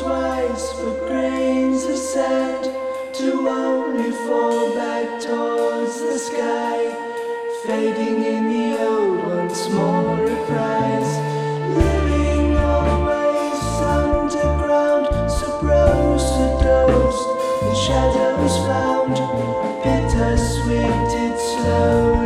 twice for grains of sand to only fall back towards the sky, fading in the old once more reprise, living always underground, supposed in shadows found, bittersweet it slowly